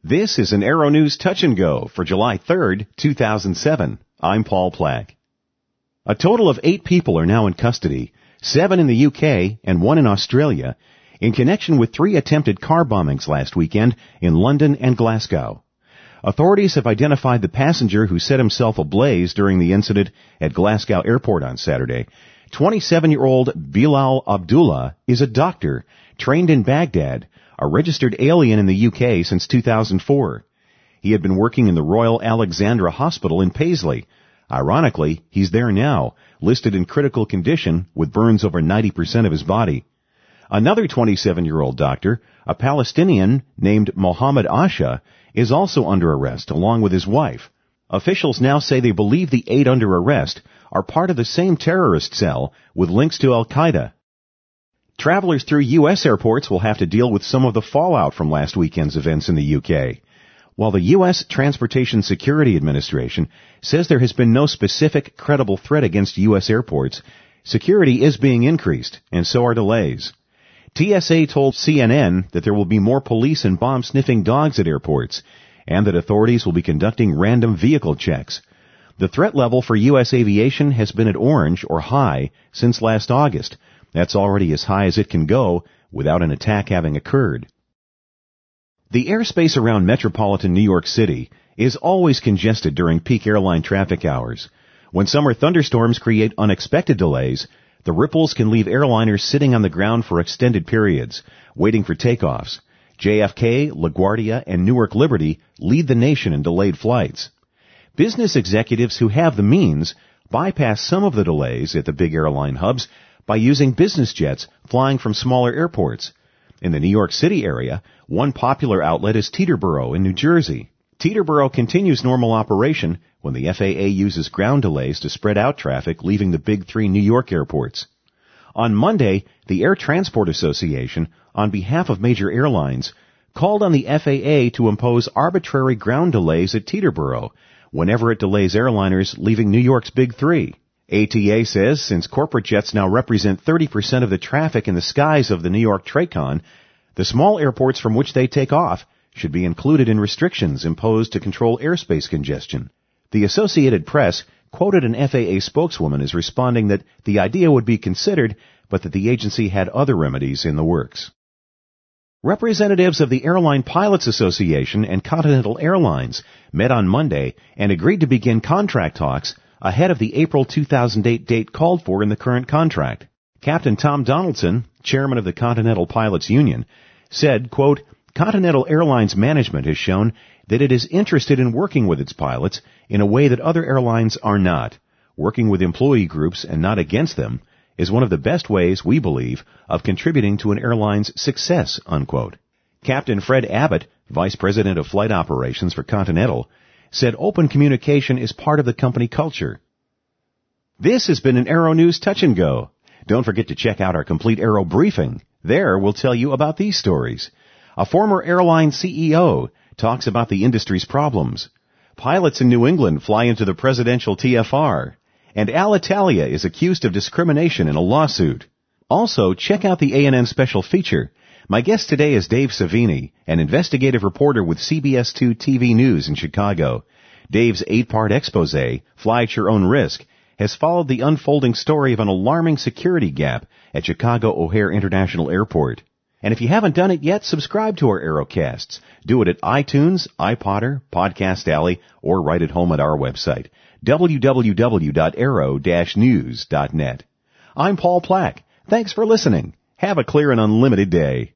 This is an Aero News Touch and Go for July 3rd, 2007. I'm Paul Plack. A total of 8 people are now in custody, 7 in the UK and 1 in Australia, in connection with 3 attempted car bombings last weekend in London and Glasgow. Authorities have identified the passenger who set himself ablaze during the incident at Glasgow Airport on Saturday. 27-year-old Bilal Abdullah is a doctor trained in Baghdad, a registered alien in the UK since 2004. He had been working in the Royal Alexandra Hospital in Paisley. Ironically, he's there now, listed in critical condition with burns over 90% of his body. Another 27-year-old doctor, a Palestinian named Mohammed Asha, is also under arrest along with his wife. Officials now say they believe the 8 under arrest are part of the same terrorist cell with links to Al-Qaeda. Travelers through U.S. airports will have to deal with some of the fallout from last weekend's events in the UK. While the U.S. Transportation Security Administration says there has been no specific credible threat against U.S. airports, security is being increased, and so are delays. TSA told CNN that there will be more police and bomb-sniffing dogs at airports, and that authorities will be conducting random vehicle checks. The threat level for U.S. aviation has been at orange or high since last August. That's already as high as it can go without an attack having occurred. The airspace around metropolitan New York City is always congested during peak airline traffic hours. When summer thunderstorms create unexpected delays, the ripples can leave airliners sitting on the ground for extended periods, waiting for takeoffs. JFK, LaGuardia, and Newark Liberty lead the nation in delayed flights. Business executives who have the means bypass some of the delays at the big airline hubs by using business jets flying from smaller airports. In the New York City area, one popular outlet is Teterboro in New Jersey. Teterboro continues normal operation when the FAA uses ground delays to spread out traffic leaving the big 3 New York airports. On Monday, the Air Transport Association, on behalf of major airlines, called on the FAA to impose arbitrary ground delays at Teterboro whenever it delays airliners leaving New York's big 3. ATA says since corporate jets now represent 30% of the traffic in the skies of the New York TRACON, the small airports from which they take off should be included in restrictions imposed to control airspace congestion. The Associated Press quoted an FAA spokeswoman as responding that the idea would be considered, but that the agency had other remedies in the works. Representatives of the Airline Pilots Association and Continental Airlines met on Monday and agreed to begin contract talks ahead of the April 2008 date called for in the current contract. Captain Tom Donaldson, chairman of the Continental Pilots Union, said, quote, Continental Airlines management has shown that it is interested in working with its pilots in a way that other airlines are not. Working with employee groups and not against them is one of the best ways, we believe, of contributing to an airline's success, unquote. Captain Fred Abbott, vice president of flight operations for Continental, said open communication is part of the company culture. This has been an Aero News Touch and Go. Don't forget to check out our complete Aero briefing. There we'll tell you about these stories. A former airline CEO talks about the industry's problems. Pilots in New England fly into the presidential TFR. And Alitalia is accused of discrimination in a lawsuit. Also, check out the A&N special feature. My guest today is Dave Savini, an investigative reporter with CBS2 TV News in Chicago. Dave's 8-part expose, Fly at Your Own Risk, has followed the unfolding story of an alarming security gap at Chicago O'Hare International Airport. And if you haven't done it yet, subscribe to our Aerocasts. Do it at iTunes, iPodder, Podcast Alley, or right at home at our website, www.aero-news.net. I'm Paul Plack. Thanks for listening. Have a clear and unlimited day.